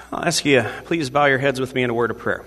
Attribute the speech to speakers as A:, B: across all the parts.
A: I'll ask you, please bow your heads with me in a word of prayer.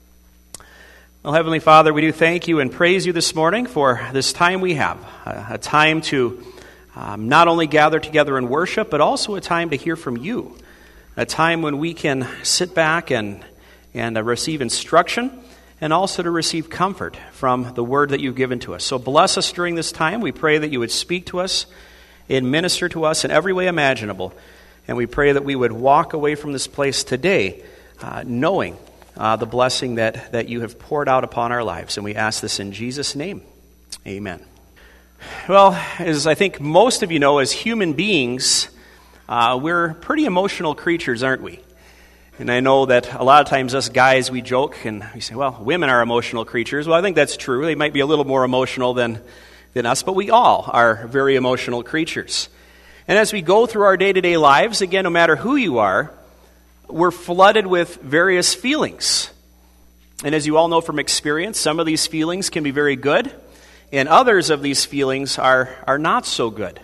A: Well, Heavenly Father, we do thank you and praise you this morning for this time we have, a time to not only gather together in worship, but also a time to hear from you, a time when we can sit back and receive instruction and also to receive comfort from the word that you've given to us. So bless us during this time. We pray that you would speak to us and minister to us in every way imaginable. And we pray that we would walk away from this place today knowing the blessing that you have poured out upon our lives. And we ask this in Jesus' name. Amen. Well, as I think most of you know, as human beings, we're pretty emotional creatures, aren't we? And I know that a lot of times us guys, we joke and we say, well, women are emotional creatures. Well, I think that's true. They might be a little more emotional than us, but we all are very emotional creatures. And as we go through our day-to-day lives, again, no matter who you are, we're flooded with various feelings. And as you all know from experience, some of these feelings can be very good, and others of these feelings are not so good.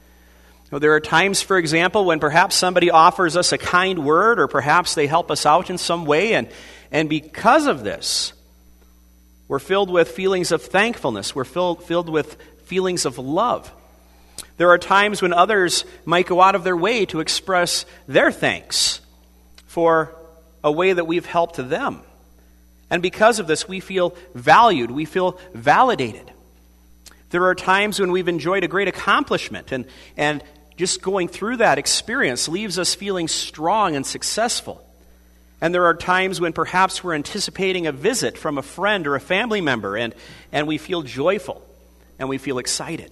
A: There are times, for example, when perhaps somebody offers us a kind word, or perhaps they help us out in some way, and because of this, we're filled with feelings of thankfulness. We're filled with feelings of love. There are times when others might go out of their way to express their thanks for a way that we've helped them. And because of this, we feel valued, we feel validated. There are times when we've enjoyed a great accomplishment, and just going through that experience leaves us feeling strong and successful. And there are times when perhaps we're anticipating a visit from a friend or a family member, and we feel joyful and we feel excited.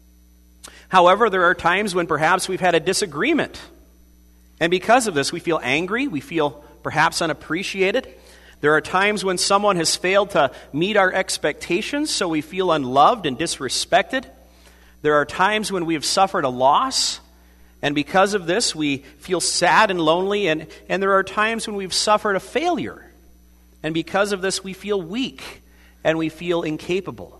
A: However, there are times when perhaps we've had a disagreement. And because of this, we feel angry, we feel perhaps unappreciated. There are times when someone has failed to meet our expectations, so we feel unloved and disrespected. There are times when we have suffered a loss, and because of this, we feel sad and lonely. And there are times when we've suffered a failure, and because of this, we feel weak and we feel incapable.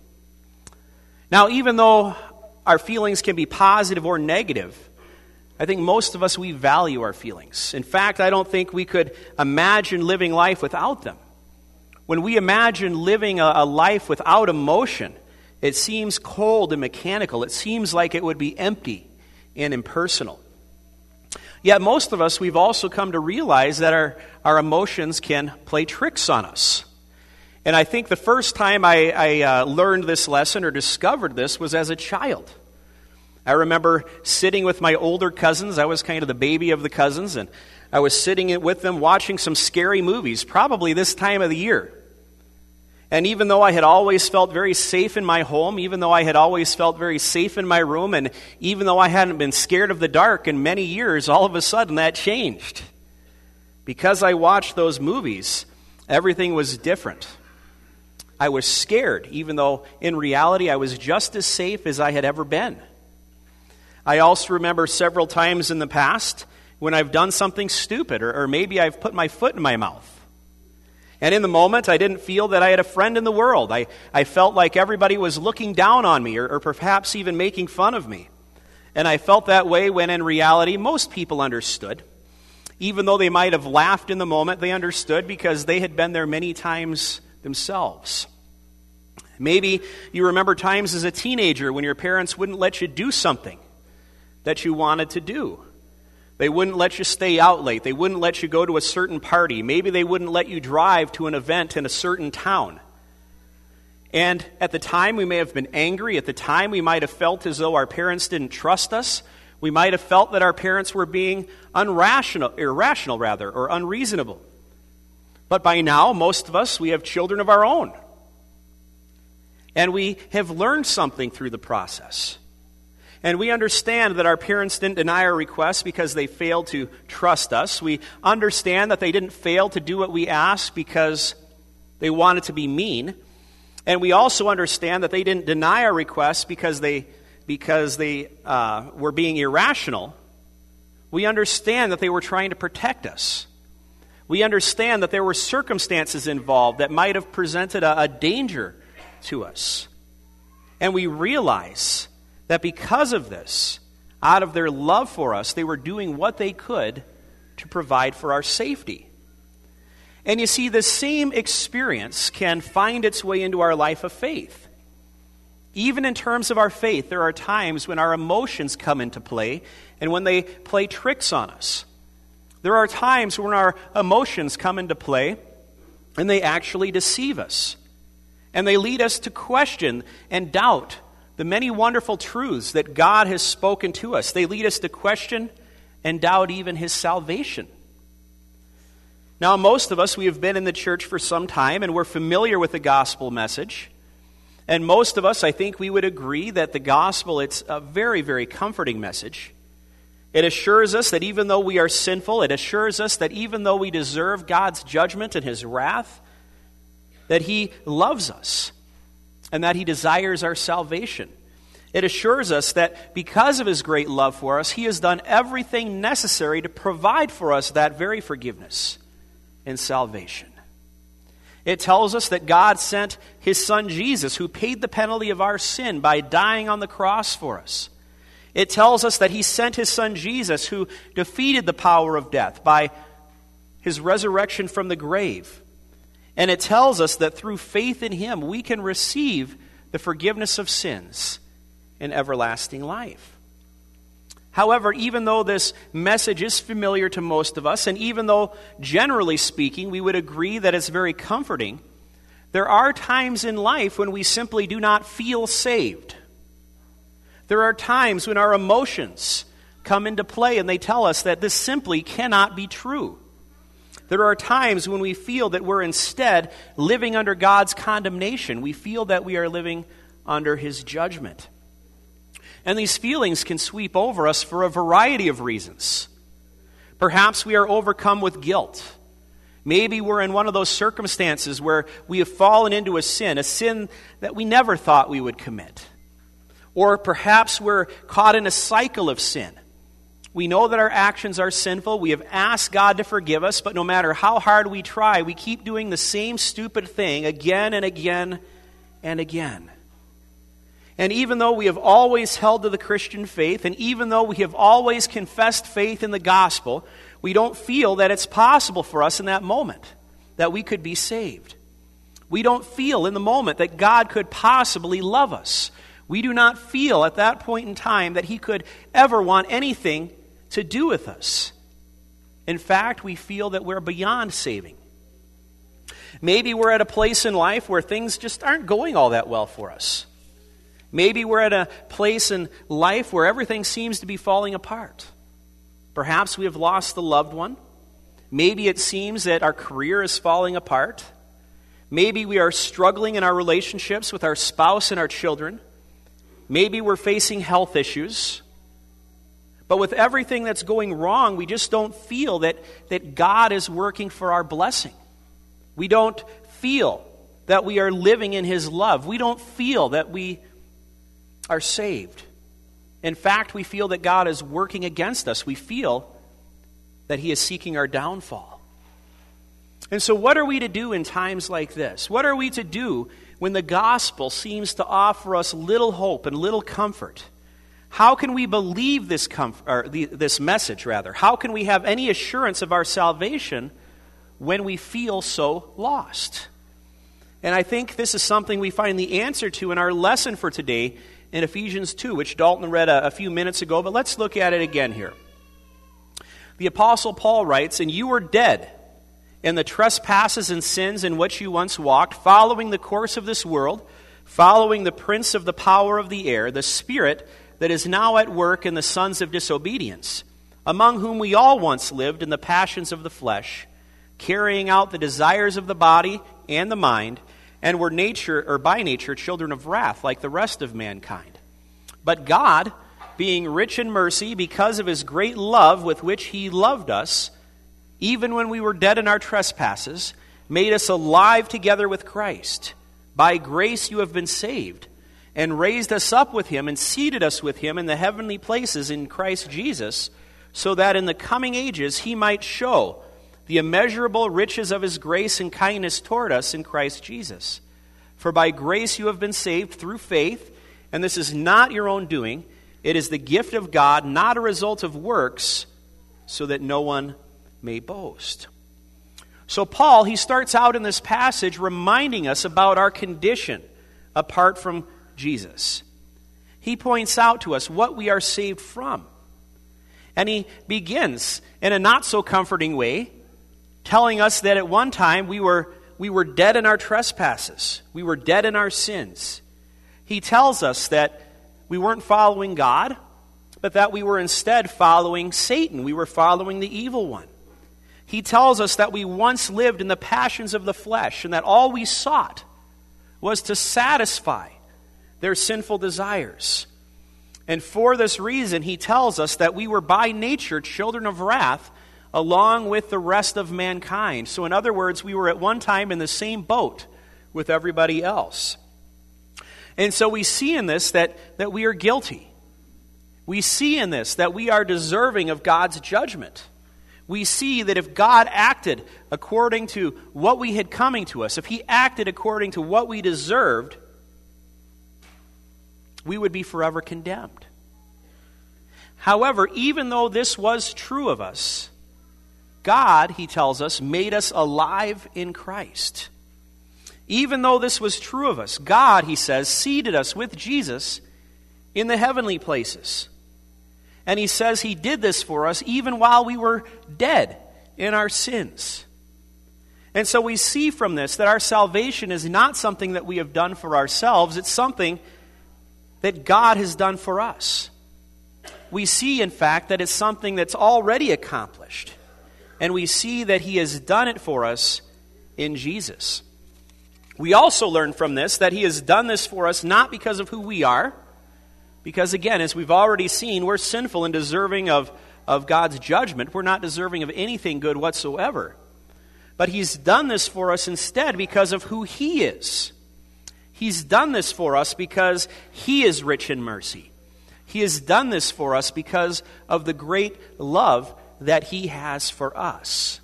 A: Now, even though our feelings can be positive or negative, I think most of us, we value our feelings. In fact, I don't think we could imagine living life without them. When we imagine living a life without emotion, it seems cold and mechanical. It seems like it would be empty and impersonal. Yet most of us, we've also come to realize that our emotions can play tricks on us. And I think the first time I learned this lesson or discovered this was as a child. I remember sitting with my older cousins. I was kind of the baby of the cousins, and I was sitting with them watching some scary movies, probably this time of the year. And even though I had always felt very safe in my home, even though I had always felt very safe in my room, and even though I hadn't been scared of the dark in many years, all of a sudden that changed. Because I watched those movies, everything was different. I was scared, even though in reality I was just as safe as I had ever been. I also remember several times in the past when I've done something stupid, or maybe I've put my foot in my mouth. And in the moment, I didn't feel that I had a friend in the world. I felt like everybody was looking down on me, or perhaps even making fun of me. And I felt that way when in reality most people understood. Even though they might have laughed in the moment, they understood because they had been there many times themselves. Maybe you remember times as a teenager when your parents wouldn't let you do something that you wanted to do. They wouldn't let you stay out late. They wouldn't let you go to a certain party. Maybe they wouldn't let you drive to an event in a certain town. And at the time, we may have been angry. At the time, we might have felt as though our parents didn't trust us. We might have felt that our parents were being irrational, or unreasonable. But by now, most of us, we have children of our own. And we have learned something through the process. And we understand that our parents didn't deny our requests because they failed to trust us. We understand that they didn't fail to do what we asked because they wanted to be mean. And we also understand that they didn't deny our requests because they were being irrational. We understand that they were trying to protect us. We understand that there were circumstances involved that might have presented a danger to us. And we realize that because of this, out of their love for us, they were doing what they could to provide for our safety. And you see, the same experience can find its way into our life of faith. Even in terms of our faith, there are times when our emotions come into play and when they play tricks on us. There are times when our emotions come into play and they actually deceive us. And they lead us to question and doubt the many wonderful truths that God has spoken to us. They lead us to question and doubt even His salvation. Now, most of us, we have been in the church for some time and we're familiar with the gospel message. And most of us, I think we would agree that the gospel, it's a very, very comforting message. It assures us that even though we are sinful, it assures us that even though we deserve God's judgment and His wrath, that He loves us and that He desires our salvation. It assures us that because of His great love for us, He has done everything necessary to provide for us that very forgiveness and salvation. It tells us that God sent His Son Jesus, who paid the penalty of our sin by dying on the cross for us. It tells us that He sent His Son Jesus, who defeated the power of death by His resurrection from the grave. And it tells us that through faith in Him, we can receive the forgiveness of sins and everlasting life. However, even though this message is familiar to most of us, and even though, generally speaking, we would agree that it's very comforting, there are times in life when we simply do not feel saved. There are times when our emotions come into play and they tell us that this simply cannot be true. There are times when we feel that we're instead living under God's condemnation. We feel that we are living under His judgment. And these feelings can sweep over us for a variety of reasons. Perhaps we are overcome with guilt. Maybe we're in one of those circumstances where we have fallen into a sin that we never thought we would commit. Or perhaps we're caught in a cycle of sin. We know that our actions are sinful. We have asked God to forgive us, but no matter how hard we try, we keep doing the same stupid thing again and again and again. And even though we have always held to the Christian faith, and even though we have always confessed faith in the gospel, we don't feel that it's possible for us in that moment that we could be saved. We don't feel in the moment that God could possibly love us. We do not feel at that point in time that He could ever want anything to do with us. In fact, we feel that we're beyond saving. Maybe we're at a place in life where things just aren't going all that well for us. Maybe we're at a place in life where everything seems to be falling apart. Perhaps we have lost a loved one. Maybe it seems that our career is falling apart. Maybe we are struggling in our relationships with our spouse and our children. Maybe we're facing health issues. But with everything that's going wrong, we just don't feel that God is working for our blessing. We don't feel that we are living in His love. We don't feel that we are saved. In fact, we feel that God is working against us. We feel that He is seeking our downfall. And so what are we to do in times like this? What are we to do when the gospel seems to offer us little hope and little comfort? How can we believe this message? How can we have any assurance of our salvation when we feel so lost? And I think this is something we find the answer to in our lesson for today in Ephesians 2, which Dalton read a few minutes ago, but let's look at it again here. The Apostle Paul writes, "And you were dead in the trespasses and sins in which you once walked, following the course of this world, following the prince of the power of the air, the spirit that is now at work in the sons of disobedience, among whom we all once lived in the passions of the flesh, carrying out the desires of the body and the mind, and were by nature children of wrath like the rest of mankind. But God, being rich in mercy because of His great love with which He loved us, even when we were dead in our trespasses, made us alive together with Christ. By grace you have been saved, and raised us up with Him and seated us with Him in the heavenly places in Christ Jesus, so that in the coming ages He might show the immeasurable riches of His grace and kindness toward us in Christ Jesus. For by grace you have been saved through faith, and this is not your own doing. It is the gift of God, not a result of works, so that no one may boast. So Paul, he starts out in this passage reminding us about our condition apart from Jesus. He points out to us what we are saved from. And he begins in a not so comforting way, telling us that at one time we were dead in our trespasses. We were dead in our sins. He tells us that we weren't following God, but that we were instead following Satan. We were following the evil one. He tells us that we once lived in the passions of the flesh, and that all we sought was to satisfy their sinful desires. And for this reason, he tells us that we were by nature children of wrath, along with the rest of mankind. So in other words, we were at one time in the same boat with everybody else. And so we see in this that we are guilty. We see in this that we are deserving of God's judgment. We see that if God acted according to what we had coming to us, if he acted according to what we deserved, we would be forever condemned. However, even though this was true of us, God, he tells us, made us alive in Christ. Even though this was true of us, God, he says, seated us with Jesus in the heavenly places. And he says he did this for us even while we were dead in our sins. And so we see from this that our salvation is not something that we have done for ourselves. It's something that God has done for us. We see, in fact, that it's something that's already accomplished. And we see that he has done it for us in Jesus. We also learn from this that he has done this for us not because of who we are, because again, as we've already seen, we're sinful and deserving of God's judgment. We're not deserving of anything good whatsoever. But he's done this for us instead because of who he is. He's done this for us because he is rich in mercy. He has done this for us because of the great love that he has for us.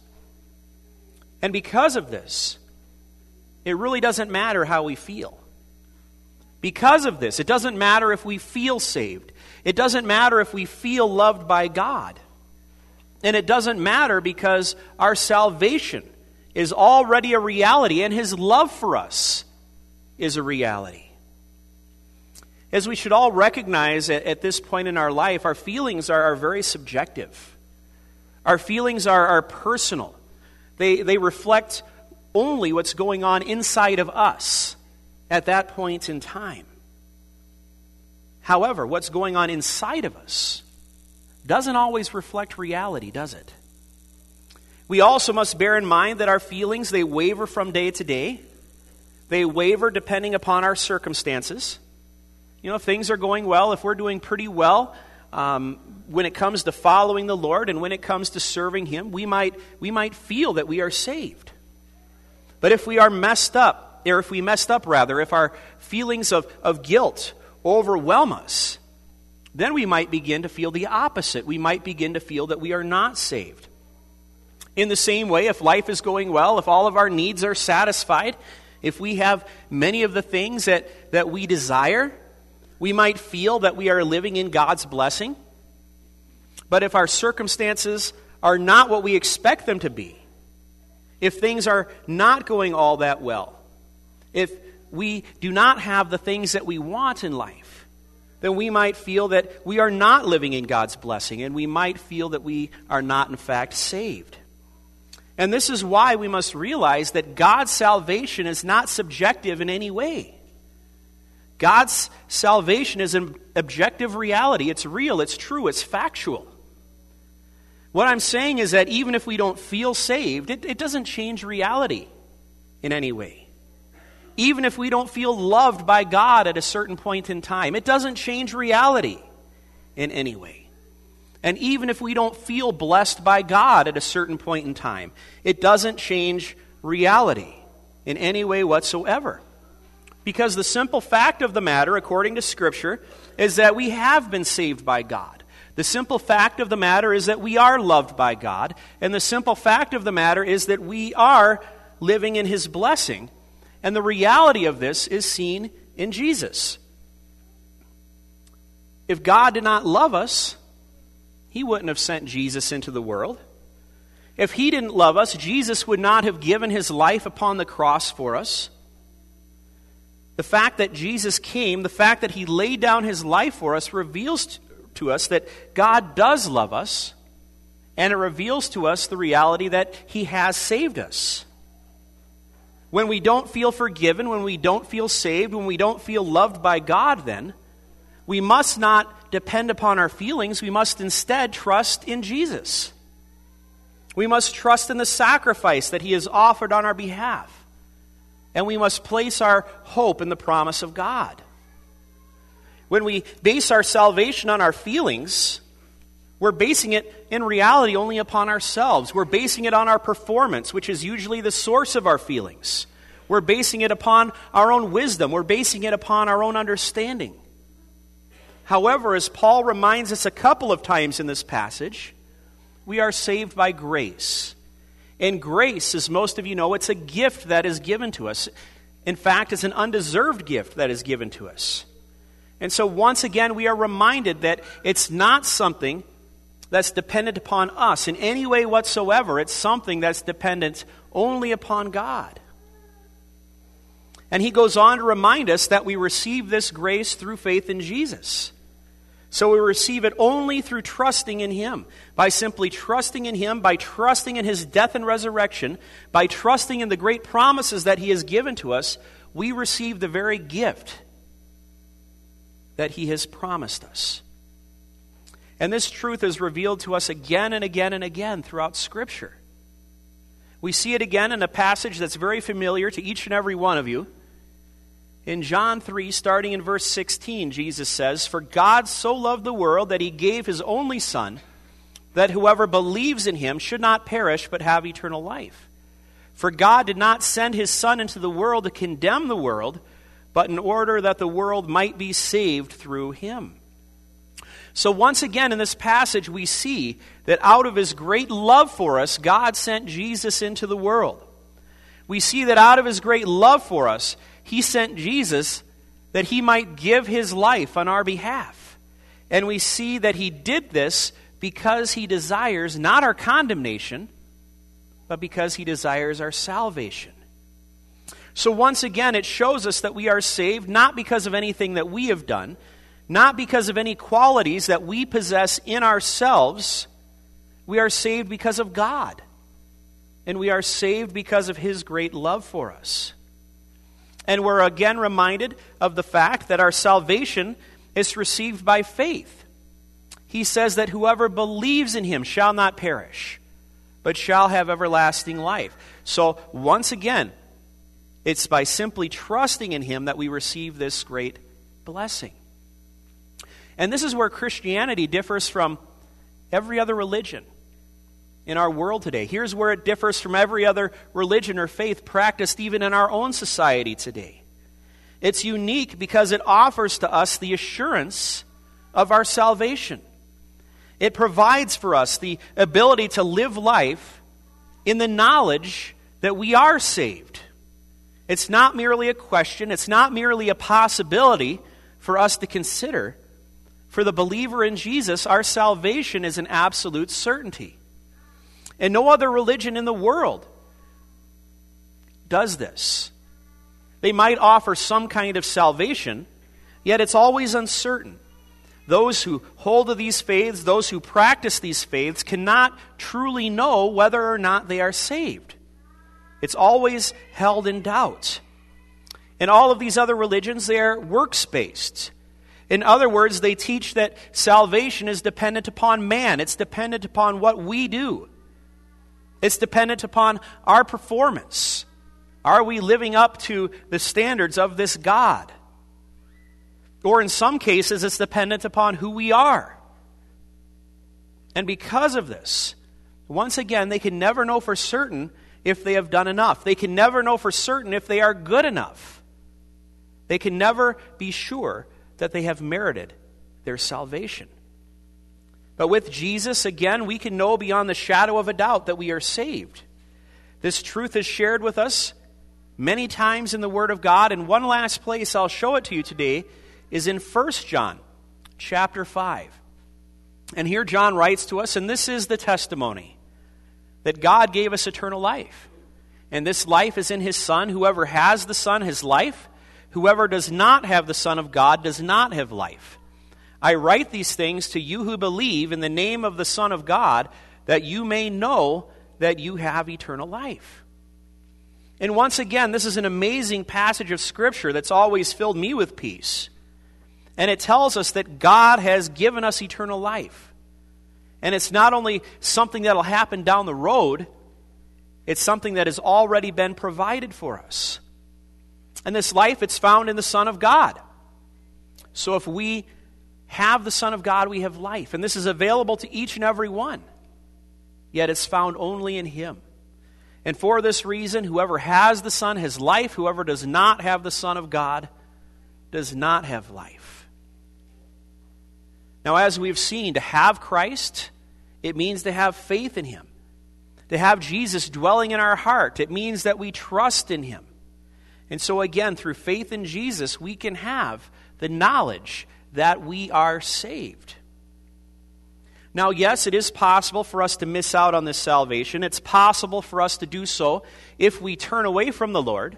A: And because of this, it really doesn't matter how we feel. Because of this, it doesn't matter if we feel saved. It doesn't matter if we feel loved by God. And it doesn't matter because our salvation is already a reality and his love for us is a reality. As we should all recognize at this point in our life, our feelings are very subjective. Our feelings are personal. They reflect only what's going on inside of us at that point in time. However, what's going on inside of us doesn't always reflect reality, does it? We also must bear in mind that our feelings, they waver from day to day. They waver depending upon our circumstances. You know, if things are going well, if we're doing pretty well, when it comes to following the Lord and when it comes to serving him, we might feel that we are saved. But if we are messed up, or if we messed up rather, if our feelings of guilt overwhelm us, then we might begin to feel the opposite. We might begin to feel that we are not saved. In the same way, if life is going well, if all of our needs are satisfied, if we have many of the things that we desire, we might feel that we are living in God's blessing. But if our circumstances are not what we expect them to be, if things are not going all that well, if we do not have the things that we want in life, then we might feel that we are not living in God's blessing, and we might feel that we are not, in fact, saved. And this is why we must realize that God's salvation is not subjective in any way. God's salvation is an objective reality. It's real, it's true, it's factual. What I'm saying is that even if we don't feel saved, it doesn't change reality in any way. Even if we don't feel loved by God at a certain point in time, it doesn't change reality in any way. And even if we don't feel blessed by God at a certain point in time, it doesn't change reality in any way whatsoever. Because the simple fact of the matter, according to Scripture, is that we have been saved by God. The simple fact of the matter is that we are loved by God. And the simple fact of the matter is that we are living in his blessing. And the reality of this is seen in Jesus. If God did not love us, he wouldn't have sent Jesus into the world. If he didn't love us, Jesus would not have given his life upon the cross for us. The fact that Jesus came, the fact that he laid down his life for us, reveals to us that God does love us, and it reveals to us the reality that he has saved us. When we don't feel forgiven, when we don't feel saved, when we don't feel loved by God, then we must not depend upon our feelings. We must instead trust in Jesus. We must trust in the sacrifice that he has offered on our behalf. And we must place our hope in the promise of God. When we base our salvation on our feelings, we're basing it in reality only upon ourselves. We're basing it on our performance, which is usually the source of our feelings. We're basing it upon our own wisdom. We're basing it upon our own understanding. However, as Paul reminds us a couple of times in this passage, we are saved by grace. And grace, as most of you know, it's a gift that is given to us. In fact, it's an undeserved gift that is given to us. And so once again, we are reminded that it's not something that's dependent upon us in any way whatsoever. It's something that's dependent only upon God. And he goes on to remind us that we receive this grace through faith in Jesus. So we receive it only through trusting in him. By simply trusting in him, by trusting in his death and resurrection, by trusting in the great promises that he has given to us, we receive the very gift that he has promised us. And this truth is revealed to us again and again and again throughout Scripture. We see it again in a passage that's very familiar to each and every one of you. In John 3, starting in verse 16, Jesus says, "For God so loved the world that he gave his only Son, that whoever believes in him should not perish but have eternal life. For God did not send his Son into the world to condemn the world, but in order that the world might be saved through him." So once again in this passage we see that out of his great love for us, God sent Jesus into the world. We see that out of his great love for us, he sent Jesus that he might give his life on our behalf. And we see that he did this because he desires not our condemnation, but because he desires our salvation. So once again, it shows us that we are saved not because of anything that we have done, not because of any qualities that we possess in ourselves. We are saved because of God. And we are saved because of his great love for us. And we're again reminded of the fact that our salvation is received by faith. He says that whoever believes in him shall not perish, but shall have everlasting life. So once again, it's by simply trusting in him that we receive this great blessing. And this is where Christianity differs from every other religion in our world today. Here's where it differs from every other religion or faith practiced even in our own society today. It's unique because it offers to us the assurance of our salvation. It provides for us the ability to live life in the knowledge that we are saved. It's not merely a question, it's not merely a possibility for us to consider. For the believer in Jesus, our salvation is an absolute certainty. And no other religion in the world does this. They might offer some kind of salvation, yet it's always uncertain. Those who hold to these faiths, those who practice these faiths, cannot truly know whether or not they are saved. It's always held in doubt. And all of these other religions, they are works-based. In other words, they teach that salvation is dependent upon man. It's dependent upon what we do. It's dependent upon our performance. Are we living up to the standards of this God? Or in some cases, it's dependent upon who we are. And because of this, once again, they can never know for certain if they have done enough. They can never know for certain if they are good enough. They can never be sure that they have merited their salvation. But with Jesus, again, we can know beyond the shadow of a doubt that we are saved. This truth is shared with us many times in the Word of God, and one last place I'll show it to you today is in 1 John chapter 5. And here John writes to us, and this is the testimony that God gave us eternal life. And this life is in His Son. Whoever has the Son has life. Whoever does not have the Son of God does not have life. I write these things to you who believe in the name of the Son of God, that you may know that you have eternal life. And once again, this is an amazing passage of Scripture that's always filled me with peace. And it tells us that God has given us eternal life. And it's not only something that will happen down the road, it's something that has already been provided for us. And this life, it's found in the Son of God. So if we have the Son of God, we have life. And this is available to each and every one. Yet it's found only in Him. And for this reason, whoever has the Son has life. Whoever does not have the Son of God does not have life. Now, as we've seen, to have Christ, it means to have faith in Him. To have Jesus dwelling in our heart, it means that we trust in Him. And so again, through faith in Jesus, we can have the knowledge that we are saved. Now, yes, it is possible for us to miss out on this salvation. It's possible for us to do so if we turn away from the Lord.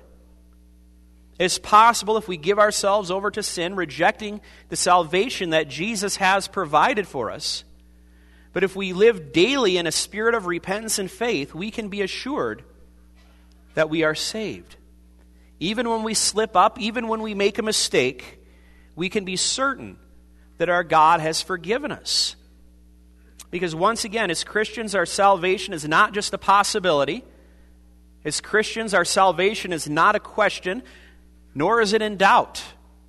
A: It's possible if we give ourselves over to sin, rejecting the salvation that Jesus has provided for us. But if we live daily in a spirit of repentance and faith, we can be assured that we are saved. Even when we slip up, even when we make a mistake, we can be certain that our God has forgiven us. Because once again, as Christians, our salvation is not just a possibility. As Christians, our salvation is not a question, nor is it in doubt.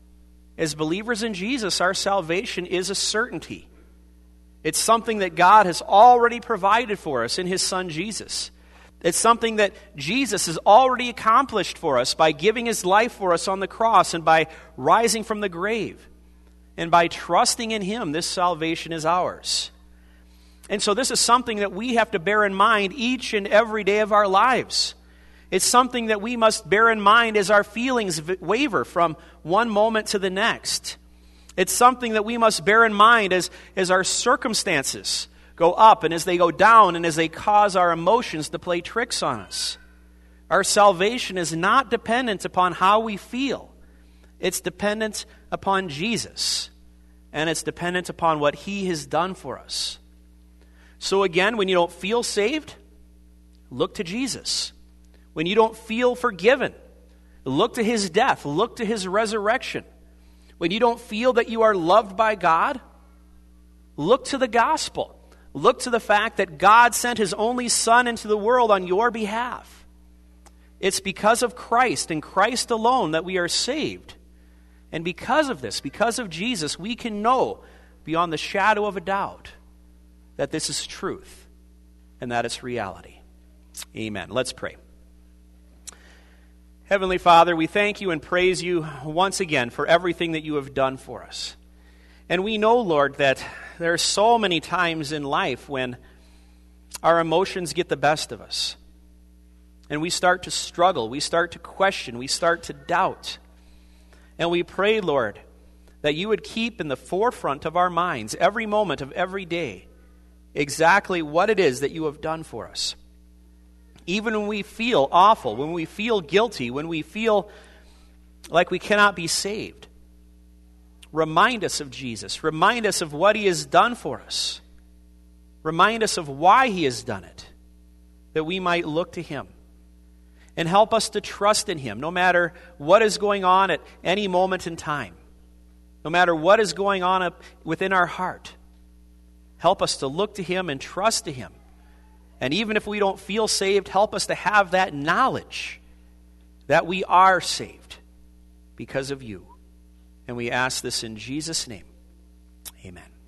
A: As believers in Jesus, our salvation is a certainty. It's something that God has already provided for us in His Son Jesus. It's something that Jesus has already accomplished for us by giving His life for us on the cross and by rising from the grave. And by trusting in Him, this salvation is ours. And so this is something that we have to bear in mind each and every day of our lives. It's something that we must bear in mind as our feelings waver from one moment to the next. It's something that we must bear in mind as our circumstances go up and as they go down and as they cause our emotions to play tricks on us. Our salvation is not dependent upon how we feel. It's dependent upon Jesus. And it's dependent upon what He has done for us. So again, when you don't feel saved, look to Jesus. When you don't feel forgiven, look to His death. Look to His resurrection. When you don't feel that you are loved by God, look to the gospel. Look to the fact that God sent His only Son into the world on your behalf. It's because of Christ and Christ alone that we are saved. And because of this, because of Jesus, we can know beyond the shadow of a doubt that this is truth and that it's reality. Amen. Let's pray. Heavenly Father, we thank You and praise You once again for everything that You have done for us. And we know, Lord, that there are so many times in life when our emotions get the best of us. And we start to struggle, we start to question, we start to doubt. And we pray, Lord, that You would keep in the forefront of our minds every moment of every day exactly what it is that You have done for us. Even when we feel awful, when we feel guilty, when we feel like we cannot be saved, remind us of Jesus. Remind us of what He has done for us. Remind us of why He has done it, that we might look to Him. And help us to trust in Him, no matter what is going on at any moment in time. No matter what is going on within our heart. Help us to look to Him and trust to Him. And even if we don't feel saved, help us to have that knowledge that we are saved because of You. And we ask this in Jesus' name. Amen.